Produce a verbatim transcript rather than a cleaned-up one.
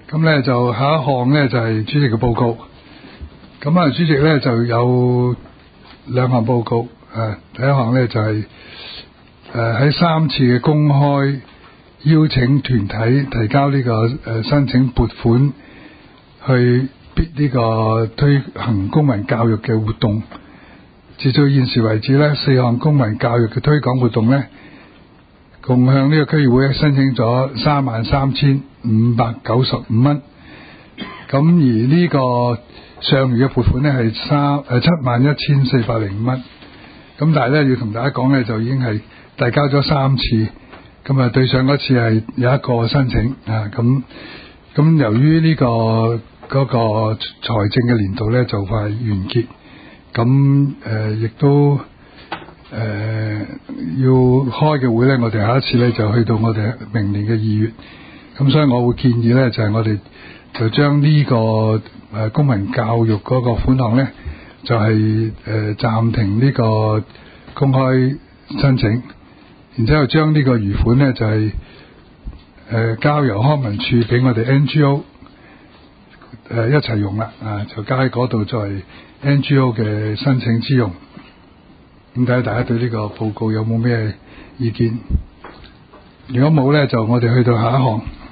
咁咧就下一項咧就係主席嘅報告。咁啊，主席咧就有兩項報告。誒，第一項咧就係誒喺三次嘅公開邀請團體提交呢個誒申請撥款去必呢個推行公民教育嘅活動。截至現時為止咧，四項公民教育嘅推廣活動咧，共向呢個區議會申請咗三萬三千五百九十五蚊。咁而呢個上餘嘅撥款咧係三誒七萬一千四百零五蚊。咁但係咧要同大家講咧，就已經係遞交咗三次。咁啊，對上嗰次係有一個申請啊。咁咁由於呢、這個嗰、那個財政嘅年度咧就快完結。咁誒亦都誒、呃、要開嘅會咧，我哋下一次咧就去到我哋明年嘅二月。咁所以我會建議咧，就係、是、我哋就將呢、這個誒、呃、公民教育嗰個款項咧，就係、是、誒、呃、暫停呢個公開申請，然之後將呢個餘款咧就係、是、誒、呃、交由康文署俾我哋 N G O 誒、呃、一齊用啦，啊就交喺嗰度作為 N G O 嘅申請之用。咁睇下大家對呢個報告有冇咩意見？如果冇咧，就我哋去到下一項。